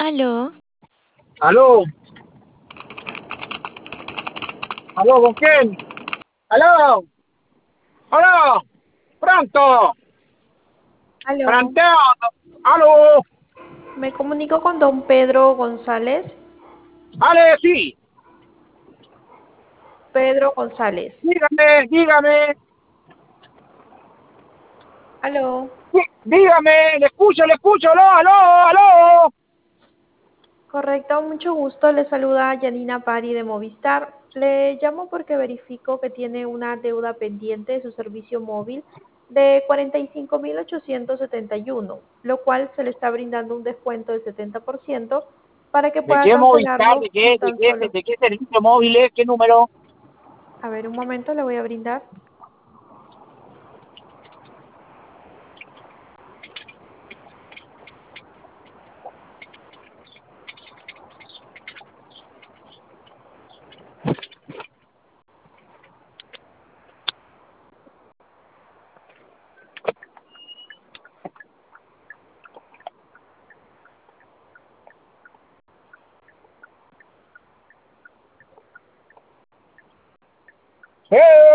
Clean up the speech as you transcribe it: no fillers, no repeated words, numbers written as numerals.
Aló, Aló, aló, ¿con quién? Aló, aló, pronto, Aló, pronto, aló, me comunico con don Pedro González. ale, sí, Pedro González. dígame, Aló, dígame, le escucho, aló, aló, aló. correcto, mucho gusto. Le saluda Yanina Pari de Movistar. Le llamo porque verifico que tiene una deuda pendiente de su servicio móvil de 45.871, lo cual se le está brindando un descuento del 70% para que ¿De pueda qué Movistar? cancelarlo en tan solo. ¿De qué servicio móvil es? ¿Qué número? A ver, un momento, le voy a brindar. ¡Eh!